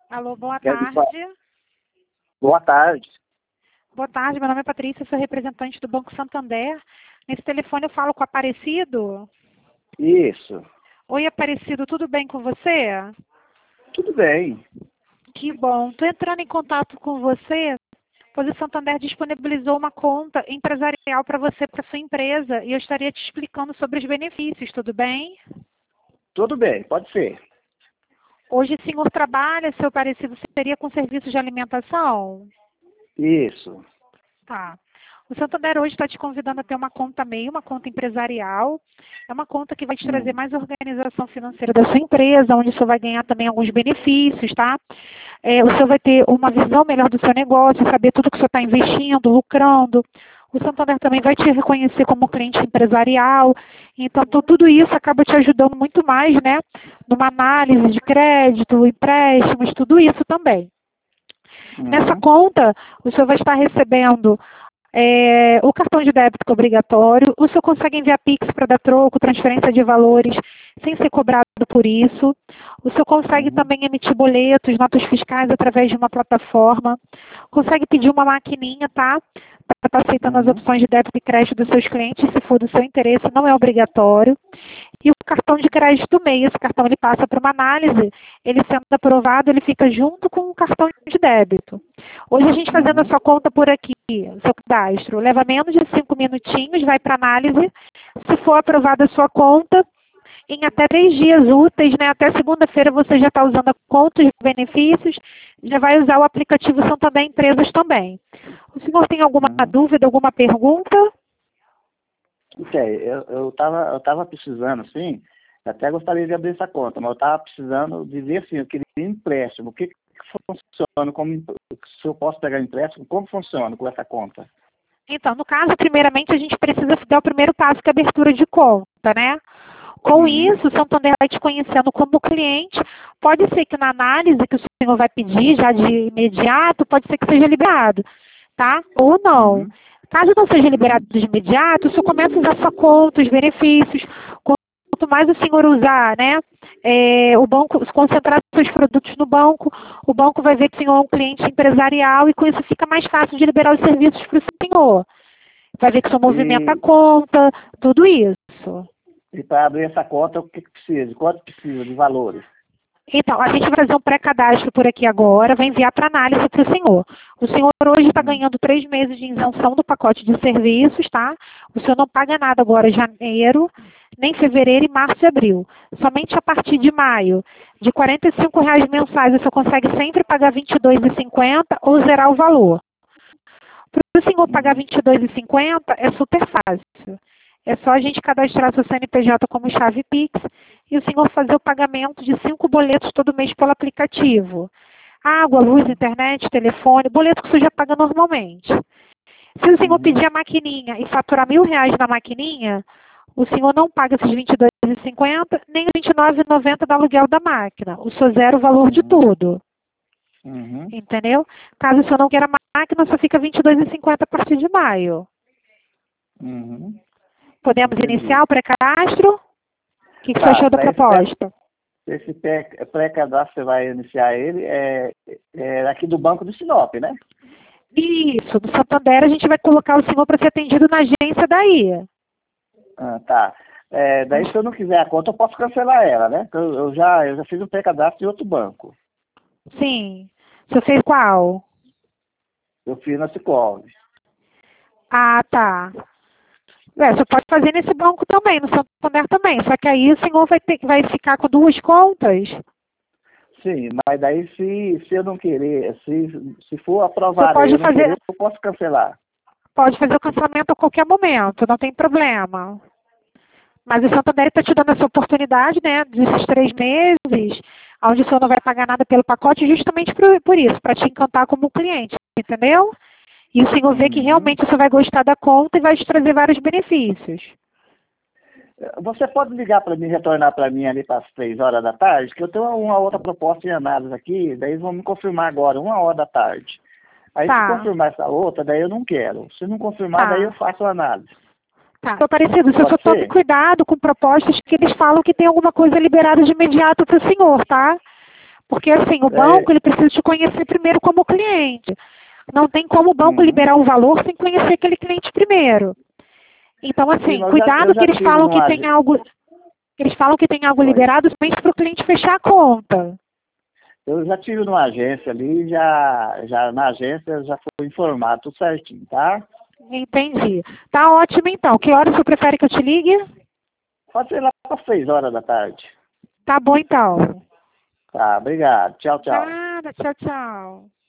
Alô, boa Quer me falar? tarde. Boa tarde. Boa tarde, meu nome é Patrícia, sou representante do Banco Santander. Nesse telefone eu falo com o Aparecido. Isso. Oi, Aparecido, tudo bem com você? Tudo bem. Que bom. Estou entrando em contato com você, pois o Santander disponibilizou uma conta empresarial para você, para sua empresa, e eu estaria te explicando sobre os benefícios, tudo bem? Tudo bem, pode ser. Hoje o senhor trabalha, seu Aparecido, seria com serviços de alimentação? Isso. Tá. O Santander hoje está te convidando a ter uma conta MEI, uma conta empresarial. É uma conta que vai te trazer Hum. mais organização financeira da sua empresa, onde o senhor vai ganhar também alguns benefícios, tá? O senhor vai ter uma visão melhor do seu negócio, saber tudo que o senhor está investindo, lucrando. O Santander também vai te reconhecer como cliente empresarial. Então, tudo isso acaba te ajudando muito mais, né? Numa análise de crédito, empréstimos, tudo isso também. Nessa Uhum. conta, o senhor vai estar recebendo o cartão de débito obrigatório, o senhor consegue enviar Pix para dar troco, transferência de valores, sem ser cobrado por isso. O senhor consegue Uhum. também emitir boletos, notas fiscais através de uma plataforma. Consegue pedir uma maquininha, tá? Para estar aceitando as Uhum. opções de débito e crédito dos seus clientes, se for do seu interesse, não é obrigatório. E o cartão de crédito MEI, esse cartão ele passa para uma análise, ele sendo aprovado, ele fica junto com o cartão de débito. Hoje a gente fazendo a Uhum. sua conta por aqui, o seu cadastro, leva menos de 5 minutinhos, vai para análise. Se for aprovada a sua conta, em até 3 dias úteis, né? Até segunda-feira você já está usando a conta, os benefícios, já vai usar o aplicativo Santander Empresas também. O senhor tem alguma Uhum. dúvida, alguma pergunta? Ok, eu tava precisando, sim, até gostaria de abrir essa conta, mas eu estava precisando de ver, assim, eu queria empréstimo. O que funciona, se eu posso pegar empréstimo, como funciona com essa conta? Então, no caso, primeiramente, a gente precisa dar o primeiro passo, que é a abertura de conta, né? Com Uhum. isso, o Santander vai te conhecendo como cliente. Pode ser que na análise que o senhor vai pedir já de imediato, pode ser que seja liberado, tá? Ou não. Uhum. Caso não seja liberado Uhum. de imediato, o senhor começa a usar sua conta, os benefícios. Quanto mais o senhor usar, né? O banco, concentrar seus produtos no banco, o banco vai ver que o senhor é um cliente empresarial e com isso fica mais fácil de liberar os serviços para o senhor. Vai ver que o senhor movimenta a E, conta, tudo isso. e para abrir essa conta, o que precisa? Quanto precisa de valores? Então, a gente vai fazer um pré-cadastro por aqui agora, vai enviar para análise para o senhor. O senhor hoje está Hum. ganhando 3 meses de isenção do pacote de serviços, tá? O senhor não paga nada agora em janeiro, nem fevereiro, e março e abril. Somente a partir de maio, de R$ 45 mensais, o senhor consegue sempre pagar R$ 22,50 ou zerar o valor. Para o senhor pagar Uhum. R$ 22,50 é super fácil. É só a gente cadastrar seu CNPJ como chave Pix e o senhor fazer o pagamento de 5 boletos todo mês pelo aplicativo. Água, luz, Uhum. internet, telefone, boleto que o senhor já paga normalmente. Se o senhor Uhum. pedir a maquininha e faturar R$ 1.000 na maquininha, o senhor não paga esses R$ 22,50 nem os R$ 29,90 do aluguel da máquina. O senhor zera o valor de Uhum. tudo. Uhum. Entendeu? Caso o senhor não queira máquina, só fica R$ 22,50 a partir de maio. Uhum. Podemos Entendi. iniciar o pré-cadastro? O que você Tá, achou da daí proposta? esse pré-cadastro, você vai iniciar ele, é aqui do Banco do Sinop, né? Isso, no Santander a gente vai colocar o senhor para ser atendido na agência daí. Ah, tá. Daí, se eu não quiser a conta, eu posso cancelar ela, né? Eu já fiz um pré-cadastro em outro banco. Sim. Você fez qual? Eu fiz na Sicoob. Ah, tá. Você pode fazer nesse banco também, no Santander também. Só que aí o senhor vai ficar com duas contas. Sim, mas daí, se eu não querer, se for Você aprovado e eu não querer, eu posso cancelar. pode fazer o cancelamento a qualquer momento, não tem problema. Mas o Santander está te dando essa oportunidade, né, desses 3 meses, onde o senhor não vai pagar nada pelo pacote, justamente por isso, para te encantar como cliente, entendeu? E o senhor vê que Uhum. realmente o senhor vai gostar da conta e vai te trazer vários benefícios. Você pode ligar para mim, retornar para mim ali para as 3 horas da tarde, que eu tenho uma outra proposta em análise aqui, daí eles vão me confirmar agora, 1 hora da tarde. Aí se Tá, confirmar essa outra, daí eu não quero. Se não confirmar, daí eu tá, faço a análise. tá. Seu Aparecido, você só Pode tome ser? cuidado com propostas que eles falam que tem alguma coisa liberada de imediato para o senhor, tá? Porque assim, o banco ele precisa te conhecer primeiro como cliente. Não tem como o banco liberar um valor sem conhecer aquele cliente primeiro. Então, assim, Sim, cuidado que eles falam que numa... tem algo. Eles falam que tem algo liberado somente para o cliente fechar a conta. Eu já tive numa agência ali, já na agência já foi informado tudo certinho, tá? Entendi. Tá ótimo então. Que horas você prefere que eu te ligue? Pode ser lá para 6 horas da tarde. Tá bom então. Tá, obrigado. Tchau, tchau. Nada, tchau, tchau.